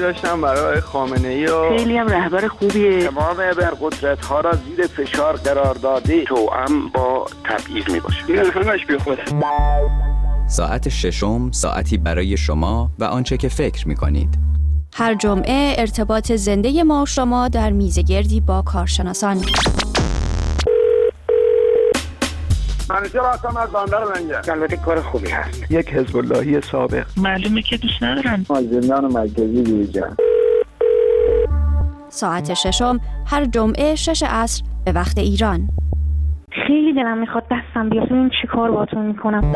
داشتم برای خامنه‌ای و خیلی هم رهبر خوبیه. تمام ابرقدرت‌ها را زیر فشار قرار داده، توأم با تبعیض میباشه. این همش بیخوده. ساعت ششم، ساعتی برای شما و آنچه که فکر می‌کنید. هر جمعه ارتباط زنده ما و شما در میزگردی با کارشناسان. منیژه هستم از بندر منجر. البته کار خوبی هست. یک حزب اللهی سابق. معلومه که دوست ندارن. از زندان مرکزی بیرون. ساعت ششم هر جمعه 6 عصر به وقت ایران. خیلی دلم میخواد دستم بیاد ببین چی کار باهاتون میکنم.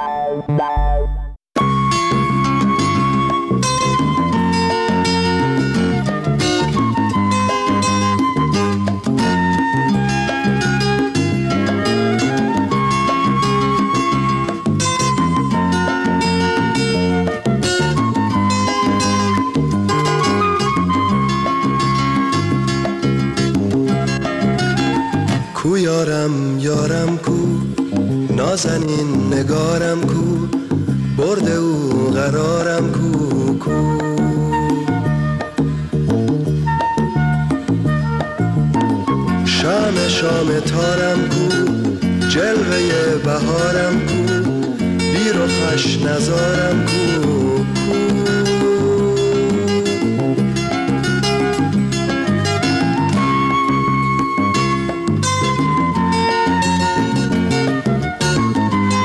کو یارم یارم کو، نازنین نگارم کو، برد او قرارم کو کو. شام شام تارم کو، جلوه بهارم کو، بی رخش نزارم کو.